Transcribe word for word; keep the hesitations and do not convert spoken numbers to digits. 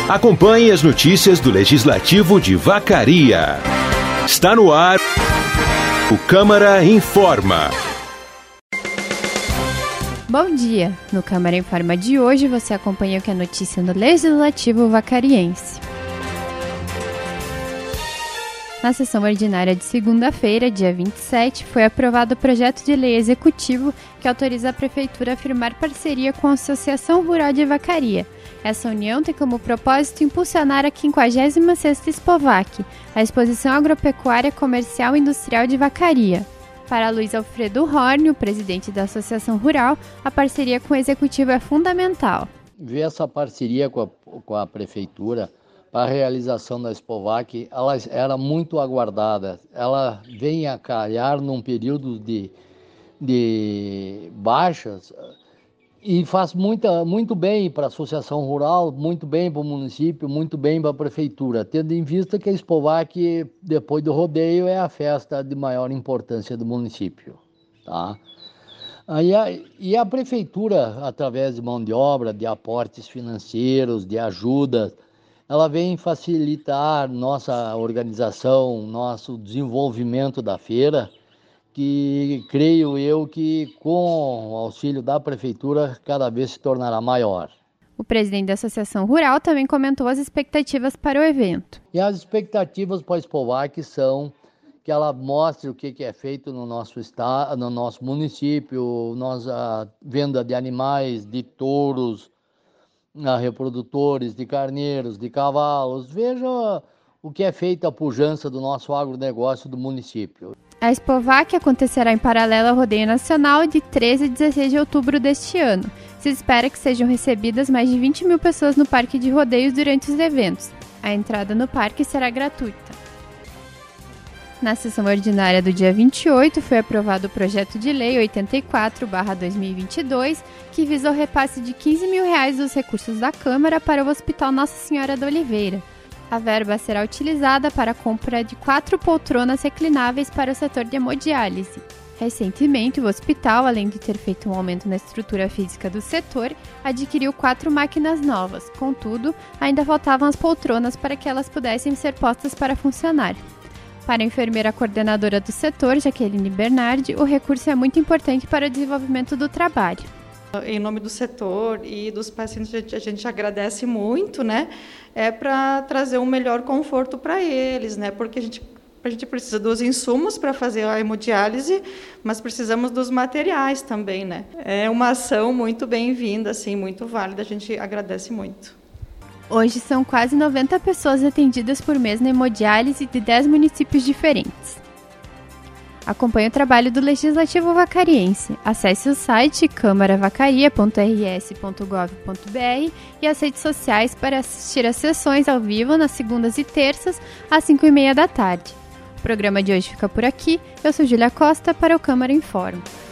Acompanhe as notícias do Legislativo de Vacaria. Está no ar o Câmara Informa. Bom dia! No Câmara Informa de hoje você acompanha o que é notícia no Legislativo Vacariense. Na sessão ordinária de segunda-feira, dia vinte e sete, foi aprovado o projeto de lei executivo que autoriza a Prefeitura a firmar parceria com a Associação Rural de Vacaria. Essa união tem como propósito impulsionar a quinquagésima sexta Expovac, a Exposição Agropecuária Comercial e Industrial de Vacaria. Para Luiz Alfredo Horn, o presidente da Associação Rural, a parceria com o Executivo é fundamental. Ver essa parceria com a, com a Prefeitura para a realização da Expovac, ela era muito aguardada. Ela vem a calhar num período de, de baixas e faz muita, muito bem para a Associação Rural, muito bem para o município, muito bem para a Prefeitura, tendo em vista que a Expovac, depois do rodeio, é a festa de maior importância do município. Tá? Aí a, e a Prefeitura, através de mão de obra, de aportes financeiros, de ajudas, ela vem facilitar nossa organização, nosso desenvolvimento da feira, que creio eu que com o auxílio da Prefeitura cada vez se tornará maior. O presidente da Associação Rural também comentou as expectativas para o evento. E as expectativas para a Expovac são que ela mostre o que é feito no nosso estado, no nosso município, nossa venda de animais, de touros, a reprodutores de carneiros, de cavalos. Veja o que é feito a pujança do nosso agronegócio do município. A Expovac acontecerá em paralelo ao Rodeio Nacional de treze a dezesseis de outubro deste ano. Se espera que sejam recebidas mais de vinte mil pessoas no Parque de Rodeios durante os eventos. A entrada no parque será gratuita. Na sessão ordinária do dia vinte e oito, foi aprovado o projeto de lei oitenta e quatro barra dois mil e vinte e dois, que visa o repasse de quinze mil reais dos recursos da Câmara para o Hospital Nossa Senhora da Oliveira. A verba será utilizada para a compra de quatro poltronas reclináveis para o setor de hemodiálise. Recentemente, o hospital, além de ter feito um aumento na estrutura física do setor, adquiriu quatro máquinas novas. Contudo, ainda faltavam as poltronas para que elas pudessem ser postas para funcionar. Para a enfermeira coordenadora do setor, Jaqueline Bernardi, o recurso é muito importante para o desenvolvimento do trabalho. Em nome do setor e dos pacientes, a gente, a gente agradece muito, né? É para trazer um melhor conforto para eles, né? Porque a gente, a gente precisa dos insumos para fazer a hemodiálise, mas precisamos dos materiais também, né? É uma ação muito bem-vinda, assim, muito válida, a gente agradece muito. Hoje são quase noventa pessoas atendidas por mês na hemodiálise de dez municípios diferentes. Acompanhe o trabalho do Legislativo Vacariense. Acesse o site câmara vacaria ponto r s ponto gov ponto b r e as redes sociais para assistir às sessões ao vivo nas segundas e terças, às cinco e meia da tarde. O programa de hoje fica por aqui. Eu sou Júlia Costa para o Câmara Informa.